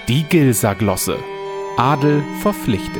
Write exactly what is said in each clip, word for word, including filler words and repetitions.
Die Gilsa-Glosse. Adel verpflichtet.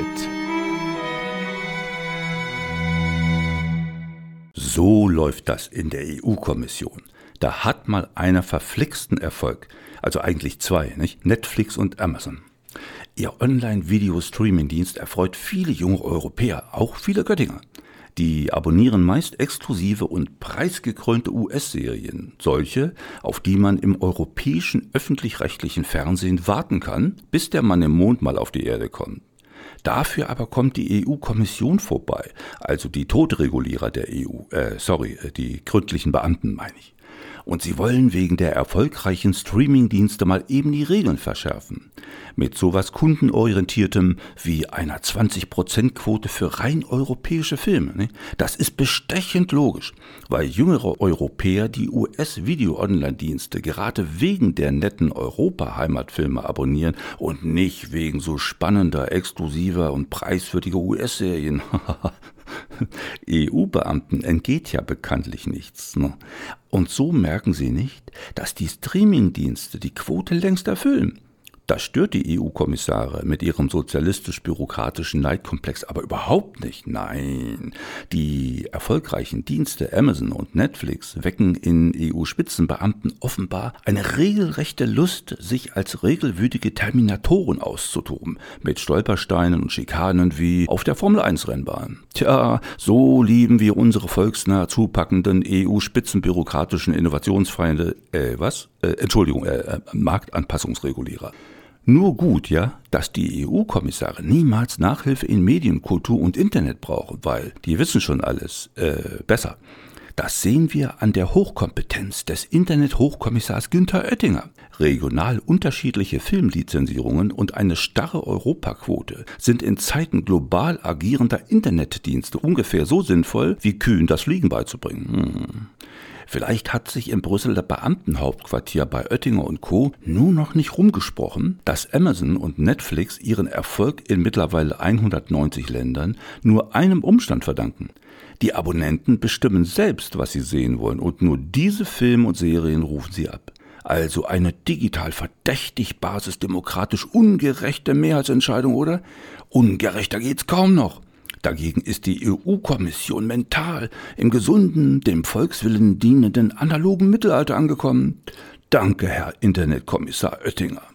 So läuft das in der E U-Kommission. Da hat mal einer verflixten Erfolg. Also eigentlich zwei, nicht? Netflix und Amazon. Ihr Online-Video-Streaming-Dienst erfreut viele junge Europäer, auch viele Göttinger. Die abonnieren meist exklusive und preisgekrönte U S-Serien, solche, auf die man im europäischen öffentlich-rechtlichen Fernsehen warten kann, bis der Mann im Mond mal auf die Erde kommt. Dafür aber kommt die E U-Kommission vorbei, also die Totregulierer der E U, äh, sorry, die gründlichen Beamten meine ich. Und sie wollen wegen der erfolgreichen Streaming-Dienste mal eben die Regeln verschärfen. Mit sowas kundenorientiertem wie einer zwanzig Prozent Quote für rein europäische Filme. Ne? Das ist bestechend logisch, weil jüngere Europäer die U S-Video-Online-Dienste gerade wegen der netten Europa-Heimatfilme abonnieren und nicht wegen so spannender, exklusiver und preiswürdiger U S-Serien. E U-Beamten entgeht ja bekanntlich nichts. Ne? Und so merken sie nicht, dass die Streamingdienste die Quote längst erfüllen. Das stört die E U-Kommissare mit ihrem sozialistisch-bürokratischen Neidkomplex aber überhaupt nicht. Nein, die erfolgreichen Dienste Amazon und Netflix wecken in E U-Spitzenbeamten offenbar eine regelrechte Lust, sich als regelwütige Terminatoren auszutoben, mit Stolpersteinen und Schikanen wie auf der Formel eins Rennbahn. Tja, so lieben wir unsere volksnah zupackenden E U-spitzenbürokratischen Innovationsfeinde, äh, was? Äh, Entschuldigung, äh, Marktanpassungsregulierer. Nur gut, ja, dass die E U-Kommissare niemals Nachhilfe in Medien, Kultur und Internet brauchen, weil die wissen schon alles äh, besser. Das sehen wir an der Hochkompetenz des Internet-Hochkommissars Günther Oettinger. Regional unterschiedliche Filmlizenzierungen und eine starre Europaquote sind in Zeiten global agierender Internetdienste ungefähr so sinnvoll, wie Kühen das Fliegen beizubringen. Hm. Vielleicht hat sich im Brüsseler Beamtenhauptquartier bei Oettinger und Co. nur noch nicht rumgesprochen, dass Amazon und Netflix ihren Erfolg in mittlerweile hundertneunzig Ländern nur einem Umstand verdanken. Die Abonnenten bestimmen selbst, was sie sehen wollen, und nur diese Filme und Serien rufen sie ab. Also eine digital verdächtig basisdemokratisch ungerechte Mehrheitsentscheidung, oder? Ungerechter geht's kaum noch. Dagegen ist die E U-Kommission mental im gesunden, dem Volkswillen dienenden analogen Mittelalter angekommen. Danke, Herr Internetkommissar Oettinger.